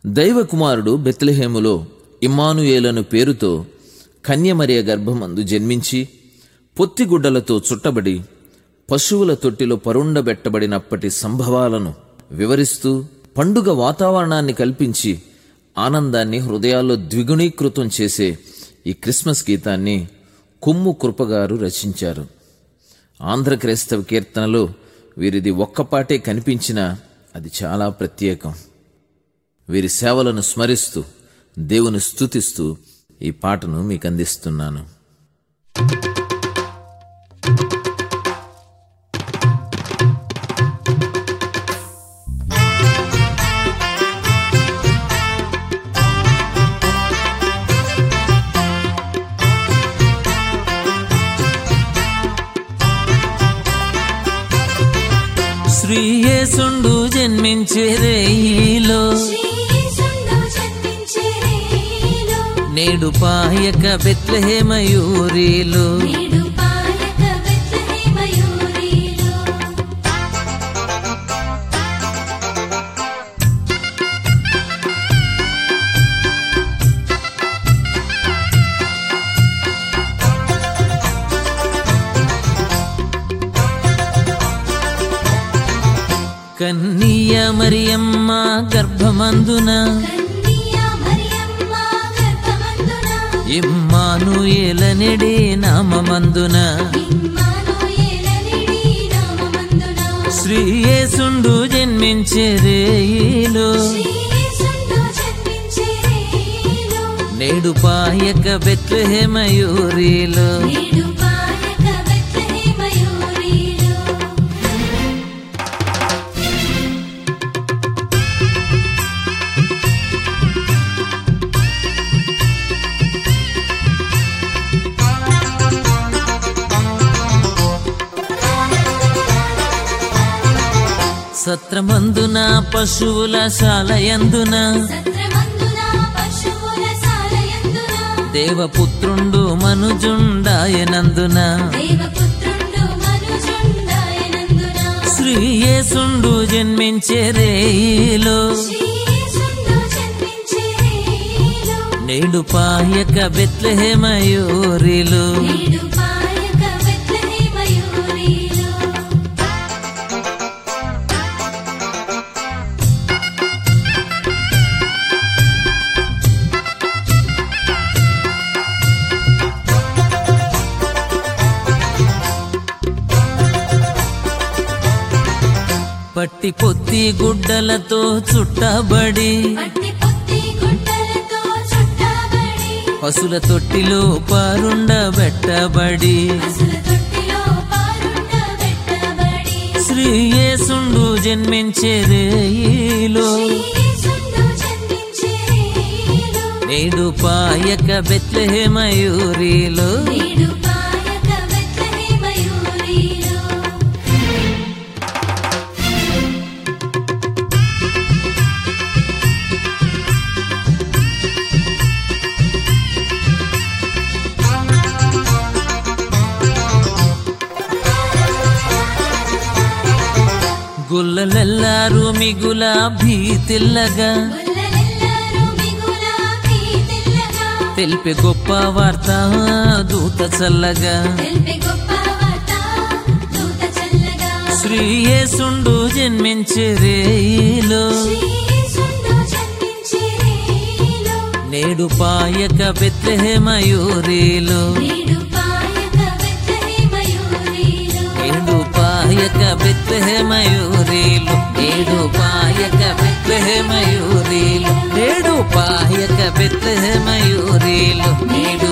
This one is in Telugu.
దైవకుమారుడు బెత్లెహేములో ఇమ్మానుయేలను పేరుతో కన్యమరియ గర్భమందు జన్మించి పొత్తిగుడ్డలతో చుట్టబడి పశువుల తొట్టిలో పరుండబెట్టబడినప్పటి సంభవాలను వివరిస్తూ పండుగ వాతావరణాన్ని కల్పించి ఆనందాన్ని హృదయాల్లో ద్విగుణీకృతం చేసే ఈ క్రిస్మస్ గీతాన్ని కొమ్ము కృపగారు రచించారు. ఆంధ్ర క్రైస్తవ కీర్తనలో వీరిది ఒక్కపాటే కనిపించినా అది చాలా ప్రత్యేకం. వీరి సేవలను స్మరిస్తూ దేవుని స్తుతిస్తూ ఈ పాటను మీకు అందిస్తున్నాను. శ్రీయేసుండు జన్మించే రేయిలో నేడు పాయక బెత్లెహేమయూరిలో కన్నియ మరియమ్మ గర్భమందున ఇమ్మానుయేలనెడే నామమందున శ్రీయేసుండు జన్మించే రేయిలో నేడు పాయక బెత్లెహేమయూరిలో సత్రమందున పశువుల శాలయందున దేవపుత్రుండు మనుజుండాయనందున శ్రీయేసుండు జన్మించే రేయిలో నేడు పాయక బెత్లెహేమయూరిలో పట్టి పొత్తి గుడ్డలతో చుట్టబడి పశుల తొట్టిలో పరుండబెట్టబడి శ్రీయేసుండు జన్మించే రేయిలో నేడు పాయక బెత్లెహేమయూరిలో గుల్లలెల్లారు మిగుల భీతిల్లగా తెలిపే గొప్ప వార్త దూత చల్లగా శ్రీయేసుండు జన్మించే రేయిలో నేడు పాయక బెత్లెహేమయూరిలో నేడు పాయక బెత్లెహేమయూరిలో నేడు పాయక బెత్లెహేమయూరిలో నేడు పాయక బెత్లెహేమయూరిలో నేడు